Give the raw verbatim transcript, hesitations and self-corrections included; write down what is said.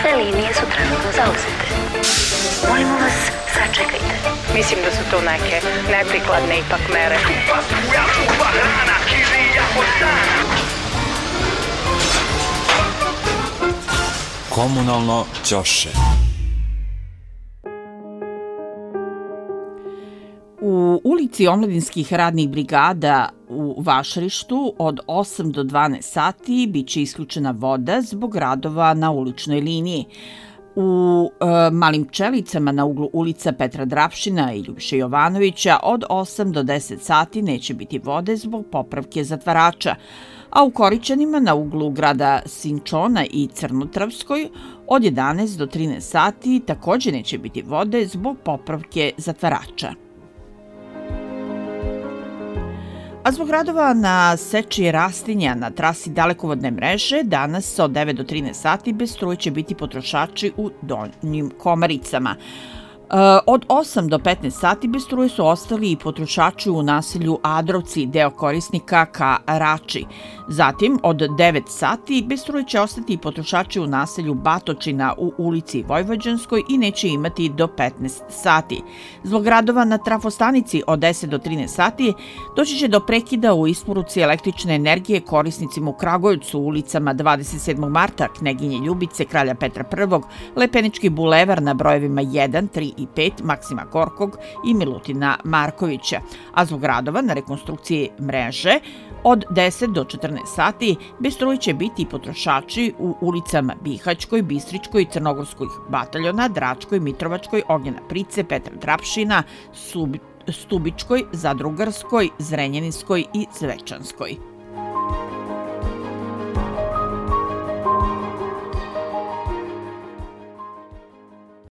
Sve linije su trenutno zauzete. Molimo vas, sačekajte. Mislim da su to neke neprikladne ipak mere. Komunalno ćoše. U ulici Omladinskih radnih brigada u Vašarištu od osam do dvanaest sati biće isključena voda zbog radova na uličnoj liniji. U e, Malim Pčelicama na uglu ulica Petra Drapšina i Ljubiše Jovanovića od osam do deset sati neće biti vode zbog popravke zatvarača, a u Korićanima na uglu grada Sinčona i Crnotravskoj od jedanaest do trinaest sati također neće biti vode zbog popravke zatvarača. A zbog radova na seči rastinja na trasi dalekovodne mreže, danas od devet do trinaest sati bez struje će biti potrošači u Donjim Komaricama. Od osam do petnaest sati bez struje su ostali i potrošači u naselju Adrovci, deo korisnika ka Rači. Zatim, od devet sati bez struje će ostati i potrošači u naselju Batočina u ulici Vojvođanskoj i neće imati do petnaest sati. Zbog radova na trafostanici od deset do trinaest sati doći će do prekida u isporuci električne energije korisnicima u Kragujevcu u ulicama dvadeset sedmog marta, Kneginje Ljubice, Kralja Petra Prvog, Lepenički bulevar na brojevima jedan, tri i pet, Maksima Gorkog i Milutina Markovića. A zbog radova na rekonstrukciji mreže od deset do četrnaest sati bez struje će biti i potrošači u ulicama Bihaćkoj, Bistričkoj, Crnogorskoj bataljona, Dračkoj, Mitrovačkoj, Ognjena Price, Petra Drapšina, Stubičkoj, Zadrugarskoj, Zrenjaninskoj i Zvečanskoj.